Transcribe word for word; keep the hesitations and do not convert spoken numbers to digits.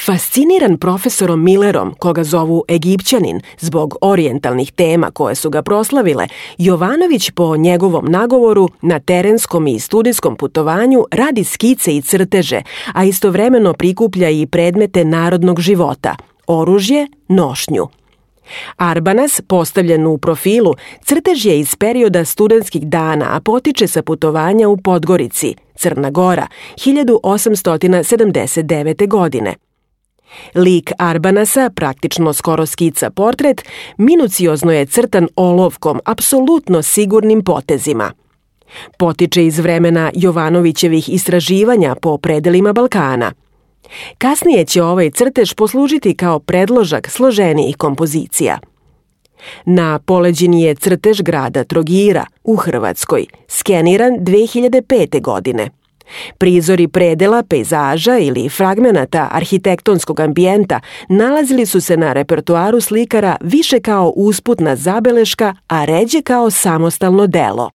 Fasciniran profesorom Millerom, koga zovu Egipćanin, zbog orijentalnih tema koje su ga proslavile, Jovanović po njegovom nagovoru na terenskom i studijskom putovanju radi skice i crteže, a istovremeno prikuplja i predmete narodnog života, oružje, nošnju. Arbanas, postavljen u profilu, crtež je iz perioda studentskih dana, a potiče sa putovanja u Podgorici, Crna Gora, hiljadu osamsto sedamdeset devete. godine. Lik Arbanasa, praktično skoro skica portret, minuciozno je crtan olovkom, apsolutno sigurnim potezima. Potiče iz vremena Jovanovićevih istraživanja po predelima Balkana. Kasnije će ovaj crtež poslužiti kao predložak složenijih kompozicija. Na poleđini je crtež grada Trogira u Hrvatskoj, skeniran dve hiljade pete. godine. Prizori predela, pejzaža ili fragmenata arhitektonskog ambijenta nalazili su se na repertoaru slikara više kao usputna zabeleška, a ređe kao samostalno delo.